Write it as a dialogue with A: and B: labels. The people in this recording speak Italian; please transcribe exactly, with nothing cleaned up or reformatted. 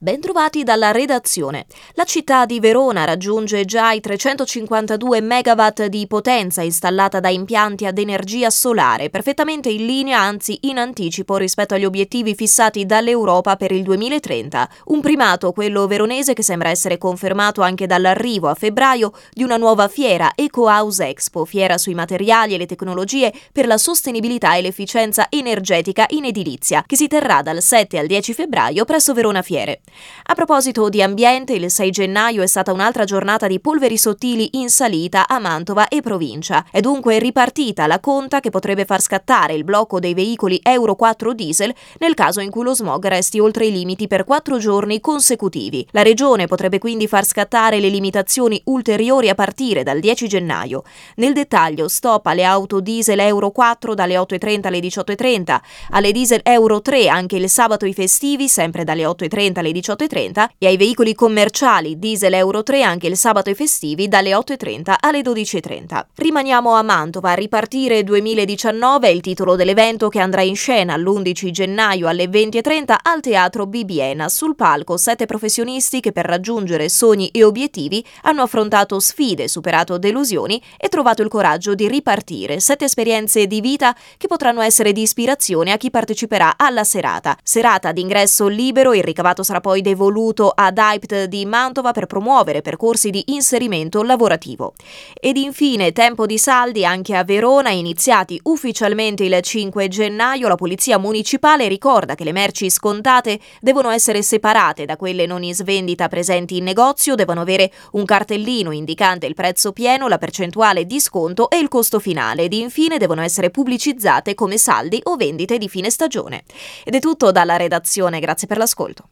A: Bentrovati dalla redazione. La città di Verona raggiunge già i trecentocinquantadue megawatt di potenza installata da impianti ad energia solare, perfettamente in linea, anzi in anticipo rispetto agli obiettivi fissati dall'Europa per il duemilatrenta. Un primato, quello veronese, che sembra essere confermato anche dall'arrivo a febbraio di una nuova fiera, Eco House Expo, fiera sui materiali e le tecnologie per la sostenibilità e l'efficienza energetica in edilizia, che si terrà dal sette al dieci febbraio presso Verona Fiere. A proposito di ambiente, il sei gennaio è stata un'altra giornata di polveri sottili in salita a Mantova e provincia. È dunque ripartita la conta che potrebbe far scattare il blocco dei veicoli Euro quattro diesel nel caso in cui lo smog resti oltre i limiti per quattro giorni consecutivi. La regione potrebbe quindi far scattare le limitazioni ulteriori a partire dal dieci gennaio. Nel dettaglio, stop alle auto diesel Euro quattro dalle otto e trenta alle diciotto e trenta, alle diesel Euro tre anche il sabato e i festivi sempre dalle otto e trenta alle diciotto e trenta e ai veicoli commerciali diesel Euro tre anche il sabato e festivi dalle otto e trenta alle dodici e trenta. Rimaniamo a Mantova. Ripartire duemiladiciannove è il titolo dell'evento che andrà in scena l'undici gennaio alle venti e trenta al Teatro Bibbiena. Sul palco sette professionisti che per raggiungere sogni e obiettivi hanno affrontato sfide, superato delusioni e trovato il coraggio di ripartire. Sette esperienze di vita che potranno essere di ispirazione a chi parteciperà alla serata. Serata d'ingresso libero, il ricavato sarà poi devoluto ad Hyped di Mantova per promuovere percorsi di inserimento lavorativo. Ed infine tempo di saldi anche a Verona, iniziati ufficialmente il cinque gennaio. La Polizia Municipale ricorda che le merci scontate devono essere separate da quelle non in svendita presenti in negozio, devono avere un cartellino indicante il prezzo pieno, la percentuale di sconto e il costo finale, ed infine devono essere pubblicizzate come saldi o vendite di fine stagione. Ed è tutto dalla redazione, grazie per l'ascolto.